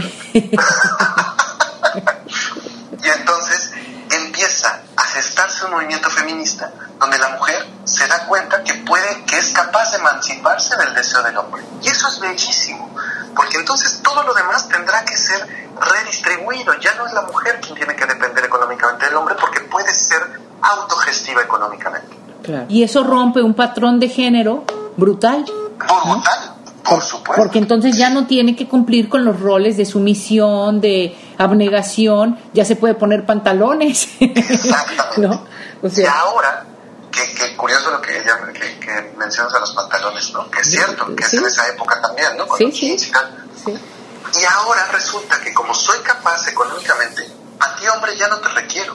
Y entonces empieza a gestarse un movimiento feminista donde la mujer se da cuenta que puede, que es capaz de emanciparse del deseo del hombre. Y eso es bellísimo, porque entonces todo lo demás tendrá que ser redistribuido. Ya no es la mujer quien tiene que depender económicamente del hombre, porque puede ser autogestiva económicamente. Claro. Y eso rompe un patrón de género brutal. Brutal, ¿no? Por, por supuesto. Porque entonces ya no tiene que cumplir con los roles de sumisión, de abnegación, ya se puede poner pantalones. Exactamente. ¿No? O sea, y ahora, que, que curioso lo que, ella, que, que mencionas a los pantalones, ¿no? Que es cierto, que sí. es en esa época también, ¿no? Con sí, los sí. jeans y tal. Sí. Y ahora resulta que como soy capaz económicamente, a ti, hombre, ya no te requiero,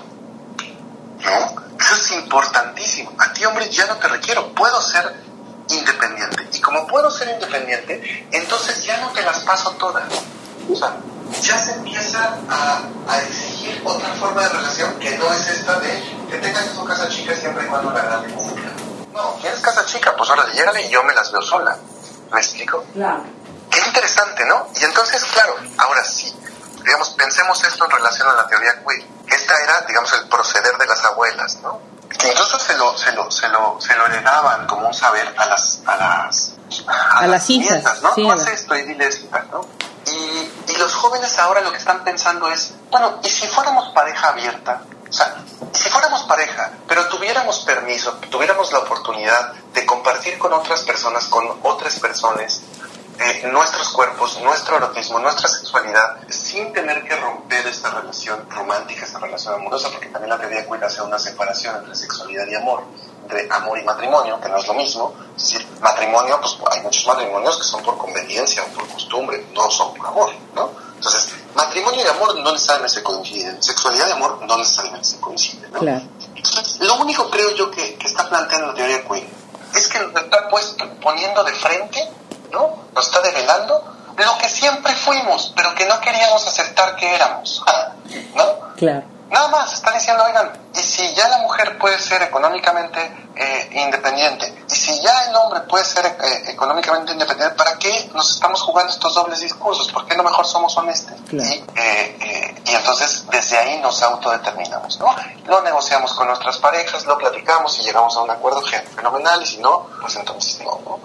¿no? Eso es importantísimo. A ti, hombre, ya no te requiero. Puedo ser independiente. Y como puedo ser independiente, entonces ya no te las paso todas. O sea, ya se empieza a, a exigir otra forma de relación que no es esta de que tengas tu casa chica siempre y cuando la grande cumpla. No, ¿quieres casa chica? Pues ahora llégale y yo me las veo sola. ¿Me explico? Claro. Qué interesante, ¿no? Y entonces, claro, ahora sí, digamos, pensemos esto en relación a la teoría queer. Esta era, digamos, el proceder de las abuelas, ¿no? Que incluso se lo, se lo, se lo, se lo heredaban como un saber a las, a las, a, a las, las hijas, nietas, ¿no? Sí, Tú haces esto y dile esto, ¿no? Y, y los jóvenes ahora lo que están pensando es, bueno, ¿y si fuéramos pareja abierta? O sea, ¿y si fuéramos pareja, pero tuviéramos permiso, tuviéramos la oportunidad de compartir con otras personas, con otras personas, Eh, nuestros cuerpos, nuestro erotismo, nuestra sexualidad, sin tener que romper esta relación romántica, esta relación amorosa, porque también la teoría queer hace una separación entre sexualidad y amor, entre amor y matrimonio, que no es lo mismo. Es decir, matrimonio, pues hay muchos matrimonios que son por conveniencia o por costumbre, no son por amor, ¿no? Entonces, matrimonio y amor no necesariamente se coinciden, sexualidad y amor no necesariamente se coinciden, ¿no? Claro. Entonces, lo único, creo yo, que, que está planteando la teoría queer es que nos está puesto, poniendo de frente, ¿no? Nos está develando lo que siempre fuimos, pero que no queríamos aceptar que éramos, ¿no? Claro. Nada más, está diciendo, oigan, y si ya la mujer puede ser económicamente eh, independiente, y si ya el hombre puede ser eh, económicamente independiente, ¿para qué nos estamos jugando estos dobles discursos? ¿Por qué no mejor somos honestos? Claro. Y, eh, eh, y entonces desde ahí nos autodeterminamos, ¿no? Lo negociamos con nuestras parejas, lo platicamos y llegamos a un acuerdo fenomenal, y si no, pues entonces no, ¿no?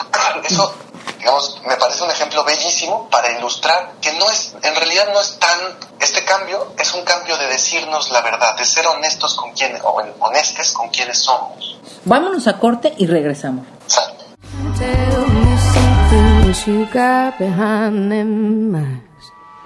Eso, digamos, me parece un ejemplo bellísimo para ilustrar que no es, en realidad no es tan, este cambio es un cambio de decirnos la verdad, de ser honestos con quienes, o honestes con quienes somos. Vámonos a corte y regresamos. Sal. Tell me something what you got behind them eyes,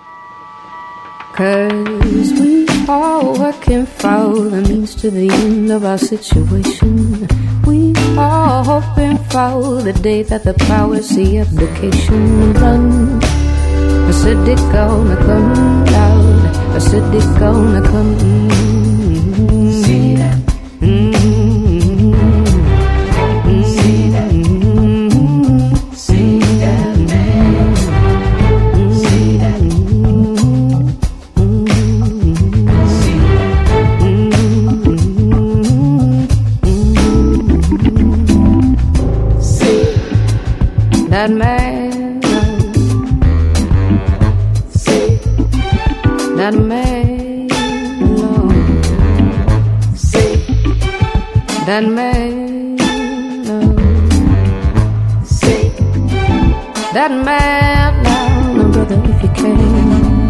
'cause we all working for the means to the end of our situation. We all hoping for the day that the powers see abdication run. I said it gonna come loud, I said it gonna come. Mm-hmm. See that? Mm-hmm. See that? Mm-hmm. See that man? See that? Mm-hmm. See that? Mm-hmm. that man, no. That man, no. That man, no, no, brother, if you can.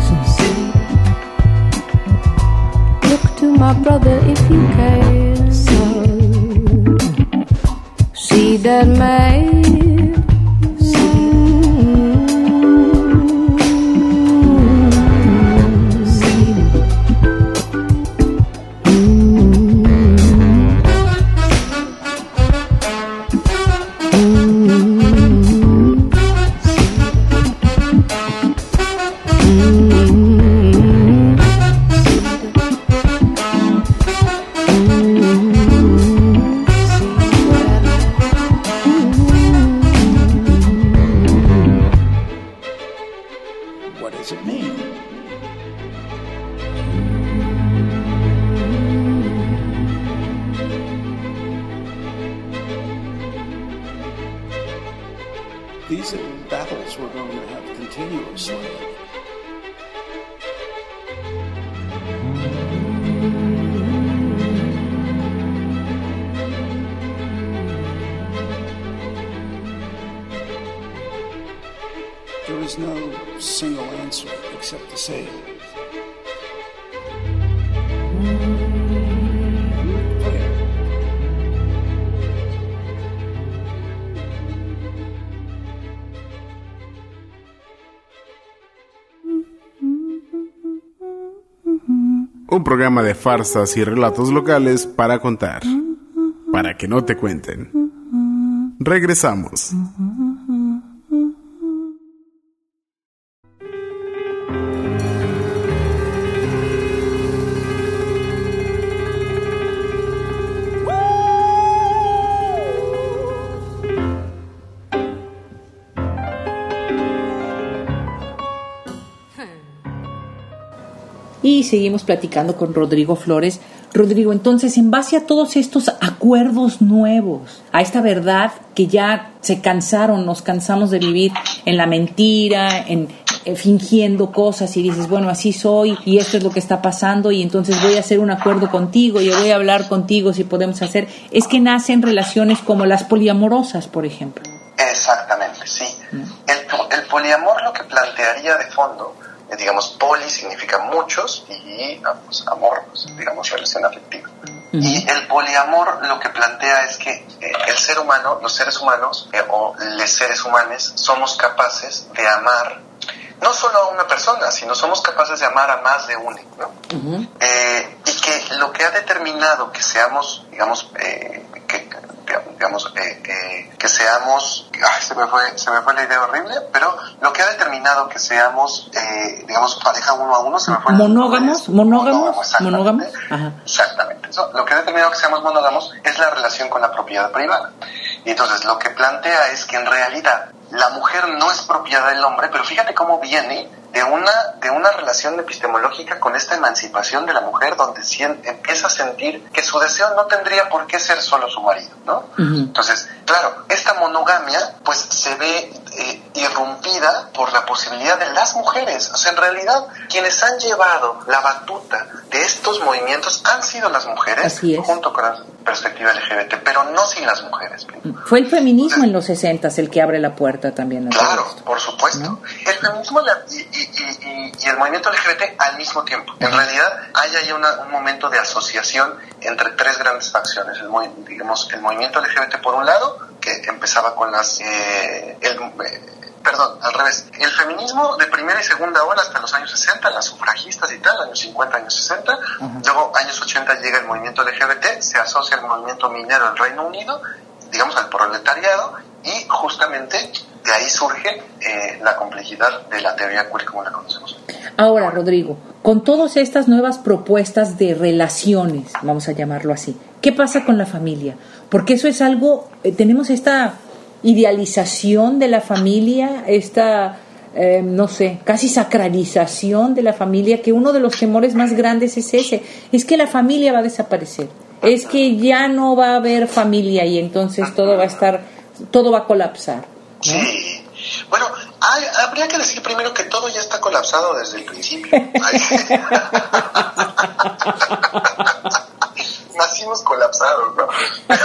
Look to my brother if you can. See that man. These are battles we're going to have continuously. There is no single answer except to say it. Un programa de farsas y relatos locales para contar, para que no te cuenten. Regresamos. Y seguimos platicando con Rodrigo Flores. Rodrigo, entonces, en base a todos estos acuerdos nuevos, a esta verdad que ya se cansaron, nos cansamos de vivir en la mentira, en, en fingiendo cosas, y dices, bueno, así soy y esto es lo que está pasando, y entonces voy a hacer un acuerdo contigo y voy a hablar contigo si podemos hacer. Es que nacen relaciones como las poliamorosas, por ejemplo. Exactamente, sí. ¿Mm? El, el poliamor lo que plantearía de fondo, digamos, poli significa muchos y pues, amor, pues, digamos, relación afectiva. Uh-huh. Y el poliamor lo que plantea es que eh, el ser humano, los seres humanos eh, o les seres humanos somos capaces de amar no solo a una persona, sino somos capaces de amar a más de uno, ¿no? Uh-huh. Eh, y que lo que ha determinado que seamos, digamos, eh, que digamos, eh, eh, que seamos, ay, se me fue, se me fue la idea horrible, pero lo que ha determinado que seamos, eh, digamos, pareja uno a uno, se me fue monógamos, el, monógamos, monógamos, monógamos, ajá. Exactamente. Eso, lo que ha determinado que seamos monógamos es la relación con la propiedad privada. Y entonces lo que plantea es que en realidad la mujer no es propiedad del hombre, pero fíjate cómo viene de una, de una relación epistemológica con esta emancipación de la mujer, donde siente, empieza a sentir que su deseo no tendría por qué ser solo su marido, ¿no? Uh-huh. Entonces, claro, esta monogamia pues se ve eh, irrumpida por la posibilidad de las mujeres. O sea, en realidad, quienes han llevado la batuta de estos movimientos han sido las mujeres, junto con la perspectiva L G B T, pero no sin las mujeres. Fue el feminismo Entonces, en los sesentas el que abre la puerta también a claro, todo esto, por supuesto. ¿No? El feminismo la, y, y, y, y el movimiento L G B T al mismo tiempo. En realidad hay ahí una, un momento de asociación entre tres grandes facciones. El, digamos, el movimiento L G B T por un lado, que empezaba con las... Eh, el, eh, Perdón, al revés. El feminismo de primera y segunda ola hasta los años sesenta, las sufragistas y tal, años cincuenta, años sesenta. Uh-huh. Luego, años ochenta llega el movimiento L G B T, se asocia al movimiento minero del Reino Unido, digamos al proletariado, y justamente de ahí surge eh, la complejidad de la teoría queer como la conocemos. Ahora, Rodrigo, con todas estas nuevas propuestas de relaciones, vamos a llamarlo así, ¿qué pasa con la familia? Porque eso es algo, eh, tenemos esta idealización de la familia, esta, eh, no sé, casi sacralización de la familia, que uno de los temores más grandes es ese, es que la familia va a desaparecer, es que ya no va a haber familia y entonces todo va a estar, todo va a colapsar, ¿no? Sí, bueno, Ay, habría que decir primero que todo ya está colapsado desde el principio. Nacimos colapsados, ¿no?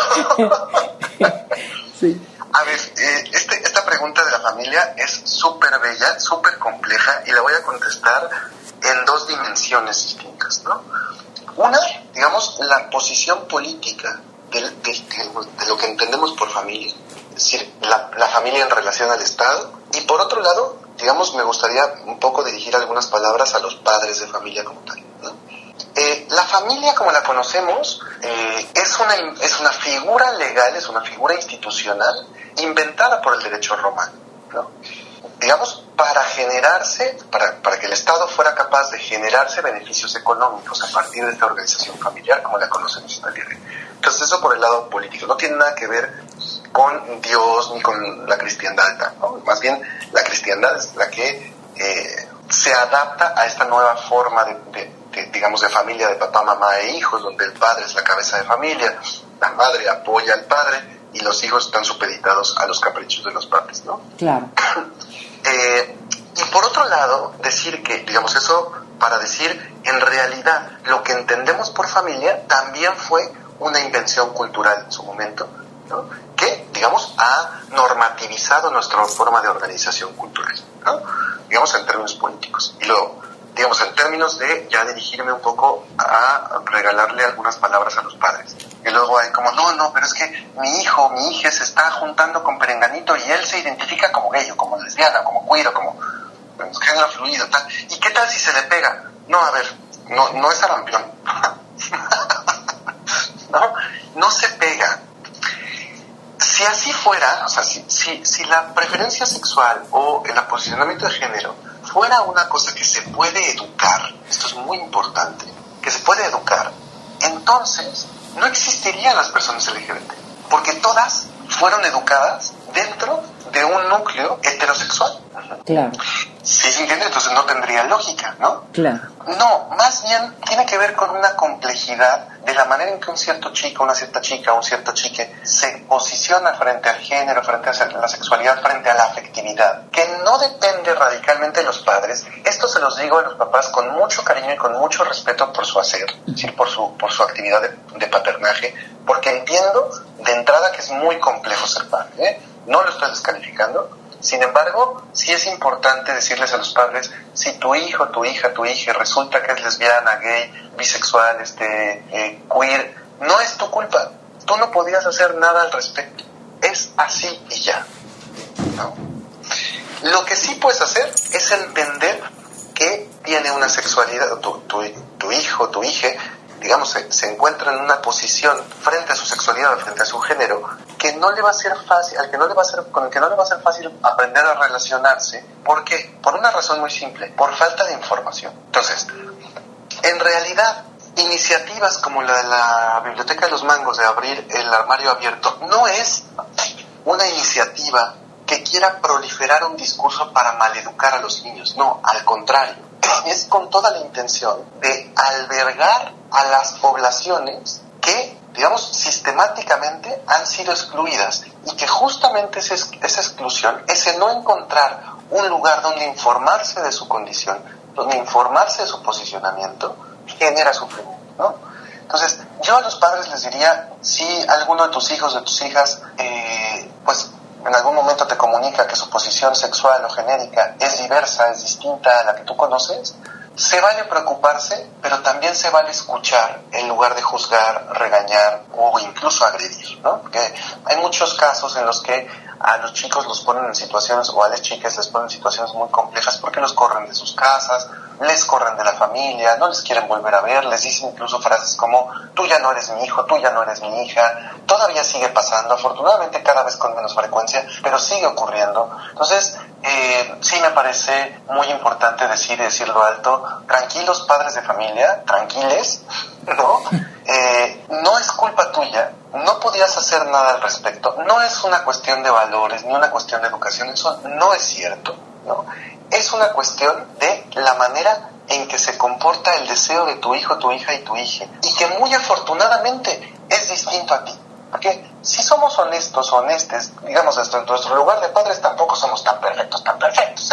Sí. A ver, eh, este, esta pregunta de la familia es súper bella, súper compleja, y la voy a contestar en dos dimensiones distintas, ¿no? Una, digamos, la posición política de, de, de, de lo que entendemos por familia, es decir, la, la familia en relación al Estado, y por otro lado, digamos, me gustaría un poco dirigir algunas palabras a los padres de familia como tal, ¿no? Eh, la familia, como la conocemos, eh, es, una, es una figura legal, es una figura institucional inventada por el derecho romano, ¿no? Digamos, para generarse, para, para que el Estado fuera capaz de generarse beneficios económicos a partir de esta organización familiar, como la conocemos hasta el día de hoy. Entonces, eso por el lado político, no tiene nada que ver con Dios ni con la cristiandad, ¿no? Más bien, la cristiandad es la que eh, se adapta a esta nueva forma de, de, de, digamos, de familia de papá, mamá e hijos, donde el padre es la cabeza de familia, la madre apoya al padre y los hijos están supeditados a los caprichos de los padres, ¿no? Claro. Eh, y por otro lado, decir que, digamos, eso para decir, en realidad, lo que entendemos por familia también fue una invención cultural en su momento, ¿no? Que, digamos, ha normativizado nuestra forma de organización cultural, ¿no? Digamos, en términos políticos. Y luego, digamos, en términos de ya dirigirme un poco a regalarle algunas palabras a los padres. Y luego hay como, no, no, pero es que mi hijo, mi hija se está juntando con Perenganito y él se identifica como gay, o como lesbiana, como queer, o como pues, género fluido, tal. ¿Y qué tal si se le pega? No, a ver, no, no es sarampión. no, no se pega. Si así fuera, o sea, si, si, si la preferencia sexual o el posicionamiento de género fuera una cosa que se puede educar, esto es muy importante, que se puede educar, entonces no existirían las personas L G B T, porque todas fueron educadas dentro de un núcleo heterosexual. Claro. Sí, ¿se entiende? Entonces no tendría lógica, ¿no? Claro. No, más bien tiene que ver con una complejidad de la manera en que un cierto chico, una cierta chica, un cierto chique se posiciona frente al género, frente a la sexualidad, frente a la afectividad, que no depende radicalmente de los padres. Esto se los digo a los papás con mucho cariño y con mucho respeto por su hacer, es decir, por su, por su actividad de, de paternaje, porque entiendo de entrada que es muy complejo ser padre, ¿eh? No lo estoy descalificando. Sin embargo, sí es importante decirles a los padres, si tu hijo, tu hija, tu hija resulta que es lesbiana, gay, bisexual, este, eh, queer, no es tu culpa. Tú no podías hacer nada al respecto. Es así y ya, ¿no? Lo que sí puedes hacer es entender que tiene una sexualidad, tu, tu, tu hijo, tu hija, digamos, se, se encuentra en una posición frente a su sexualidad, frente a su género, que no le va a ser fácil, al que no le va a ser, con el que no le va a ser fácil aprender a relacionarse. ¿Por qué? Por una razón muy simple, por falta de información. Entonces, en realidad, iniciativas como la de la Biblioteca de los Mangos de abrir el armario abierto no es una iniciativa que quiera proliferar un discurso para maleducar a los niños. No, al contrario, es con toda la intención de albergar a las poblaciones que, digamos, sistemáticamente han sido excluidas, y que justamente esa, esa exclusión, ese no encontrar un lugar donde informarse de su condición, donde informarse de su posicionamiento, genera sufrimiento, ¿no? Entonces, yo a los padres les diría, si alguno de tus hijos, de tus hijas, eh, pues en algún momento te comunica que su posición sexual o genérica es diversa, es distinta a la que tú conoces, se vale preocuparse, pero también se vale escuchar en lugar de juzgar, regañar o incluso agredir, ¿no? Porque hay muchos casos en los que a los chicos los ponen en situaciones, o a las chicas les ponen en situaciones muy complejas porque los corren de sus casas, les corren de la familia, no les quieren volver a ver, les dicen incluso frases como tú ya no eres mi hijo, tú ya no eres mi hija. Todavía sigue pasando, afortunadamente cada vez con menos frecuencia, pero sigue ocurriendo. Entonces, eh, sí me parece muy importante decir y decirlo alto, tranquilos padres de familia, tranquiles, ¿no? Eh, no es culpa tuya, no podías hacer nada al respecto, no es una cuestión de valores ni una cuestión de educación, eso no es cierto, ¿no? Es una cuestión de la manera en que se comporta el deseo de tu hijo, tu hija y tu hija, y que muy afortunadamente es distinto a ti. Porque si somos honestos, honestes, digamos, desde nuestro lugar de padres tampoco somos tan perfectos, tan perfectos.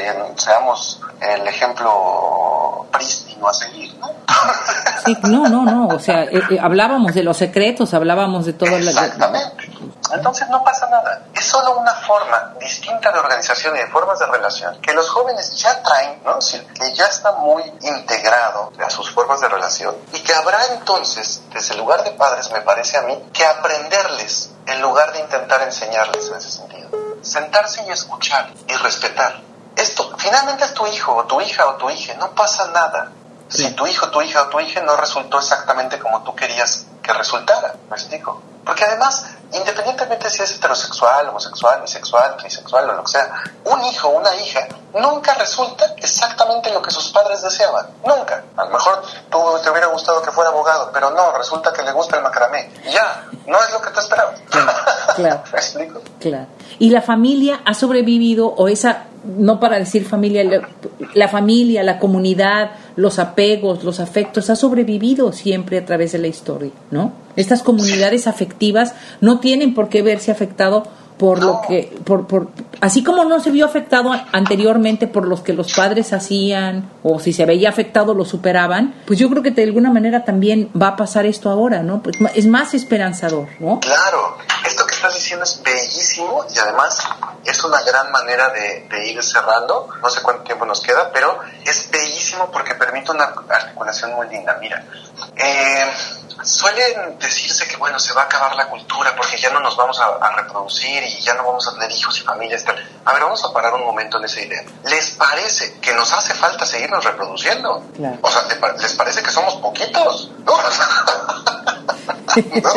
eh, seamos el ejemplo prístino a seguir, ¿no? Sí, no, no, no, o sea, eh, eh, hablábamos de los secretos, hablábamos de todo. Exactamente. La... Entonces no pasa nada. Es solo una forma distinta de organización y de formas de relación que los jóvenes ya traen, ¿no? Que ya está muy integrado a sus formas de relación y que habrá entonces, desde el lugar de padres, me parece a mí, que aprenderles en lugar de intentar enseñarles en ese sentido. Sentarse y escuchar y respetar. Esto, finalmente es tu hijo o tu hija o tu hija, no pasa nada. Si tu hijo, tu hija o tu hija no resultó exactamente como tú querías que resultara, ¿me explico? Porque además, independientemente si es heterosexual, homosexual, bisexual, trisexual o lo que sea, un hijo o una hija nunca resulta exactamente lo que sus padres deseaban. Nunca. A lo mejor tú te hubiera gustado que fuera abogado, pero no, resulta que le gusta el macramé. Ya, no es lo que te esperaba. Claro, claro. ¿Me explico? Claro. Y la familia ha sobrevivido, o esa, no para decir familia, la, la familia, la comunidad, los apegos, los afectos, ha sobrevivido siempre a través de la historia, ¿no? Estas comunidades afectivas no tienen por qué verse afectado por no. lo que, por, por, así como no se vio afectado anteriormente por los que los padres hacían, o si se veía afectado lo superaban, pues yo creo que de alguna manera también va a pasar esto ahora, ¿no? Pues es más esperanzador, ¿no? Claro, esto que estás diciendo es bellísimo y además es una gran manera de, de ir cerrando, no sé cuánto tiempo nos queda, pero es bellísimo porque permite una articulación muy linda. Mira, eh, suelen decirse que bueno, se va a acabar la cultura porque ya no nos vamos a, a reproducir y ya no vamos a tener hijos y familias. Tal. A ver, vamos a parar un momento en esa idea. ¿Les parece que nos hace falta seguirnos reproduciendo? Claro. O sea, ¿les parece que somos poquitos? ¿No? ¿No?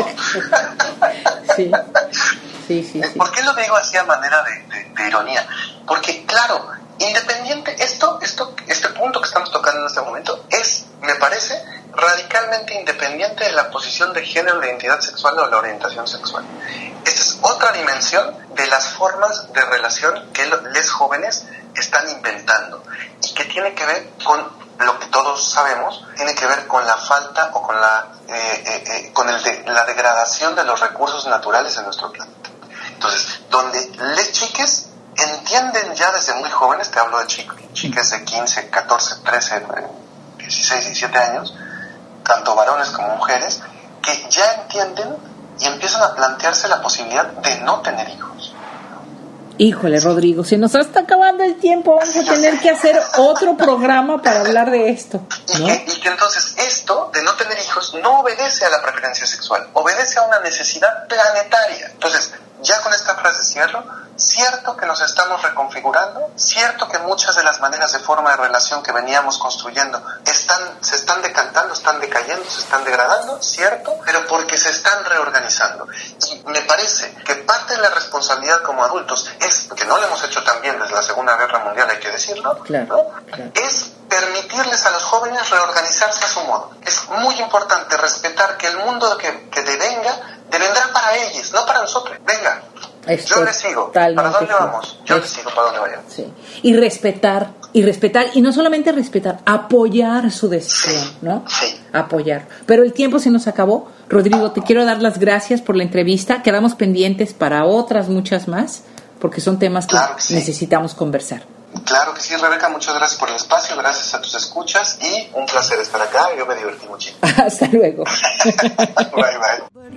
Sí. Sí, sí, sí. ¿Por qué lo digo así a manera de, de, de ironía? Porque, claro, independiente, esto, esto, este punto que estamos tocando en este momento es, me parece, radicalmente independiente de la posición de género, de identidad sexual o la orientación sexual. Esta es otra dimensión de las formas de relación que los jóvenes están inventando y que tiene que ver con lo que todos sabemos, tiene que ver con la falta o con la, eh, eh, eh, con el de, la degradación de los recursos naturales en nuestro planeta. Entonces, donde les chiques entienden ya desde muy jóvenes, te hablo de chicos, chiques de quince, catorce, trece, dieciséis, diecisiete años, tanto varones como mujeres, que ya entienden y empiezan a plantearse la posibilidad de no tener hijos. Híjole, Rodrigo, se nos está acabando el tiempo, vamos a tener que hacer otro programa para hablar de esto, ¿no? Y que, y que entonces esto de no tener hijos no obedece a la preferencia sexual, obedece a una necesidad planetaria. Entonces, ya con esta frase cierro, cierto que nos estamos reconfigurando, cierto que muchas de las maneras de forma de relación que veníamos construyendo están, se están decantando, están decayendo, se están degradando, cierto, pero porque se están reorganizando. Y me parece que parte de la responsabilidad como adultos es, que no lo hemos hecho tan bien desde la Segunda Guerra Mundial, hay que decirlo, claro, ¿no? Claro. Es permitirles a los jóvenes reorganizarse a su modo. Es muy importante respetar que el mundo que, que devenga, devendrá para ellos, no para nosotros. Venga, Esto yo les sigo. ¿Para dónde claro. vamos? Yo es, les sigo para dónde vayan. Sí. Y respetar, y respetar, y no solamente respetar, apoyar su decisión, Sí, ¿no? sí. Apoyar. Pero el tiempo se nos acabó. Rodrigo, te quiero dar las gracias por la entrevista. Quedamos pendientes para otras muchas más, porque son temas que Claro que sí. necesitamos conversar. Claro que sí, Rebeca, muchas gracias por el espacio, gracias a tus escuchas y un placer estar acá, yo me divertí muchísimo. Hasta luego. Bye, bye.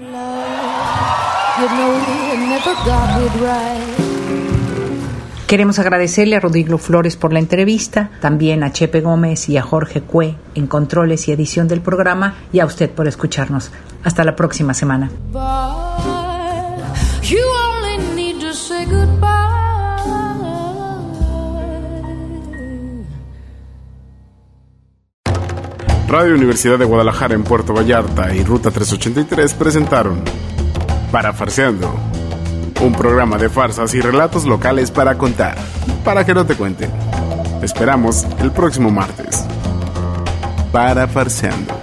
Queremos agradecerle a Rodrigo Flores por la entrevista, también a Chepe Gómez y a Jorge Cue en controles y edición del programa, y a usted por escucharnos. Hasta la próxima semana. Radio Universidad de Guadalajara en Puerto Vallarta y Ruta trescientos ochenta y tres presentaron Parafarseando, un programa de farsas y relatos locales para contar, para que no te cuenten. Te esperamos el próximo martes. Parafarseando.